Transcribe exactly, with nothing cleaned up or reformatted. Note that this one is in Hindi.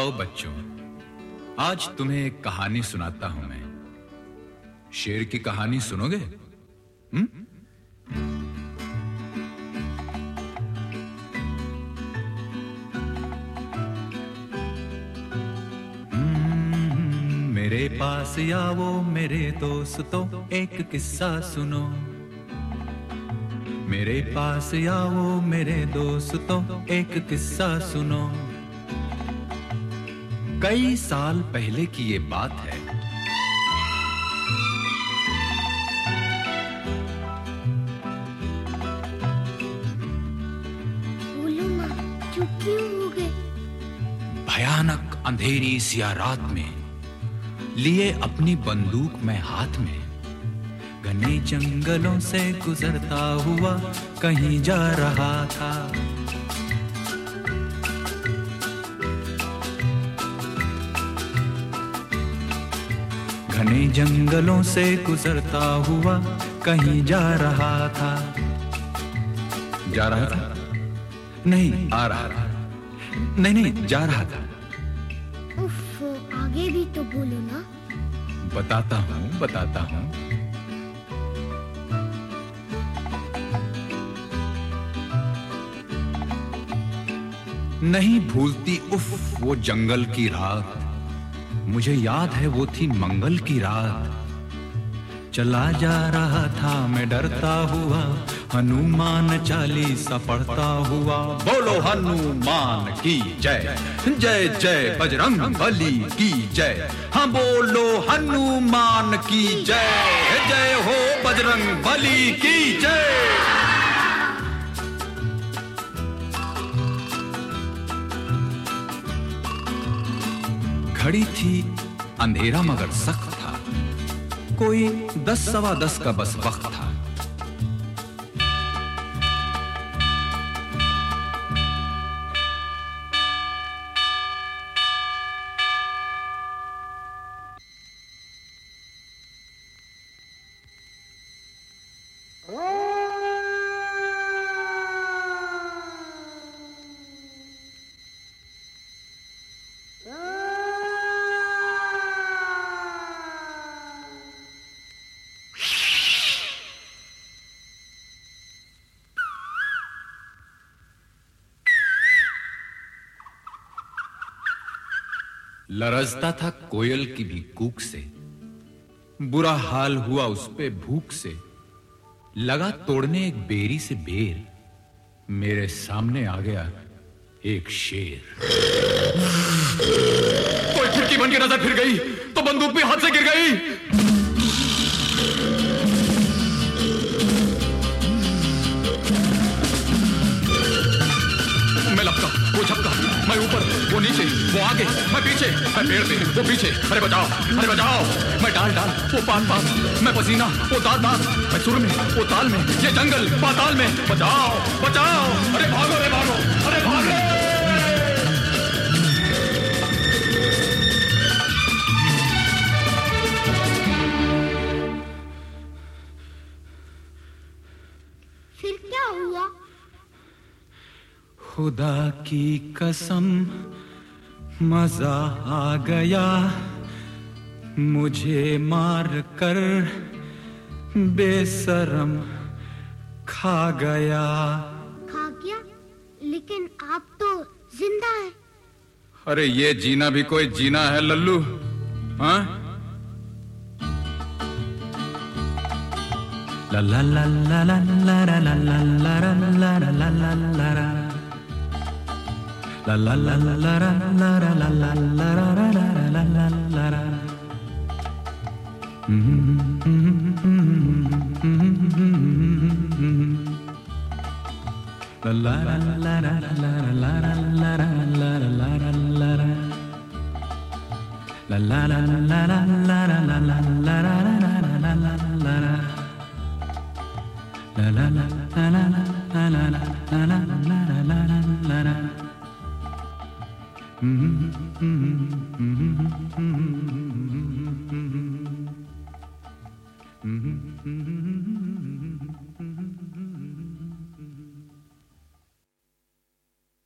आओ बच्चों, आज तुम्हें एक कहानी सुनाता हूं मैं। शेर की कहानी सुनोगे? हम्म? मेरे पास आओ मेरे दोस्तों, एक किस्सा सुनो। मेरे पास आओ मेरे दोस्तों, एक किस्सा सुनो। कई साल पहले की ये बात है। बोलो माँ, चुप क्यों हो गए? भयानक अंधेरी सी रात में लिए अपनी बंदूक में हाथ में, घने जंगलों से गुजरता हुआ कहीं जा रहा था। घने जंगलों से गुजरता हुआ कहीं जा रहा था। जा रहा था? नहीं, आ रहा था। नहीं नहीं, जा रहा था। उफ, आगे भी तो बोलो ना। बताता हूँ बताता हूँ। नहीं भूलती उफ वो जंगल की रात, मुझे याद है वो थी मंगल की रात। चला जा रहा था मैं डरता हुआ, हनुमान चालीसा पढ़ता हुआ। बोलो हनुमान की जय, जय जय बजरंग बली की जय। हाँ बोलो हनुमान की जय, जय हो बजरंग बली की जय। घड़ी थी अंधेरा मगर सख्त था, कोई दस सवा दस का बस वक्त था। लरजता था कोयल की भी कूक से, बुरा हाल हुआ उस पे भूख से। लगा तोड़ने एक बेरी से बेर, मेरे सामने आ गया एक शेर। कोई खिड़की बन के नजर फिर गई तो बंदूक भी हाथ से गिर गई। मैं लपका, वो झपका, मैं ऊपर, वो नीचे, वो आगे, मैं पीछे, मैं पेड़ पे, वो पीछे। अरे बचाओ, अरे बचाओ। मैं डाल डाल, वो पान पान, मैं पसीना, वो दांत दांत, मैं सुर में, वो ताल में, ये जंगल पाताल में। बचाओ, बचाओ। अरे भागो, अरे भागो, अरे भागो। फिर क्या हुआ? खुदा की कसम मजा आ गया, मुझे मार कर बेशरम खा गया। खा गया? लेकिन आप तो जिंदा हैं। अरे ये जीना भी कोई जीना है लल्लू? हाँ? ला ला ला ला ला ला ला ला ला ला ला ला ला ला ला La la la la la la la la la la la la la la la la. La la la la la la la la la la la la la la. La la la la la la la la la la la la la la. La la la la la la la la la la la la. Mm-hmm.